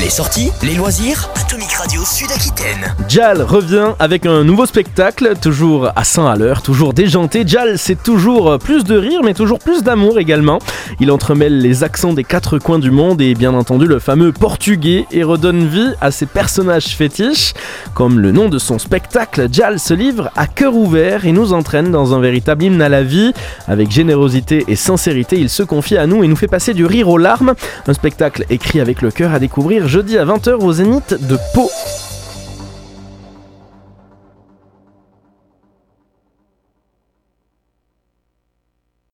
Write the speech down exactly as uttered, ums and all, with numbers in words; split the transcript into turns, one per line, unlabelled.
Les sorties, les loisirs, Atomic Radio Sud-Aquitaine.
Jal revient avec un nouveau spectacle, toujours à cent à l'heure, toujours déjanté. Jal, c'est toujours plus de rire, mais toujours plus d'amour également. Il entremêle les accents des quatre coins du monde et bien entendu le fameux portugais et redonne vie à ses personnages fétiches. Comme le nom de son spectacle, Jal se livre à cœur ouvert et nous entraîne dans un véritable hymne à la vie. Avec générosité et sincérité, il se confie à nous et nous fait passer du rire aux larmes. Un spectacle écrit avec le cœur à découvrir jeudi à vingt heures au Zénith de Pau.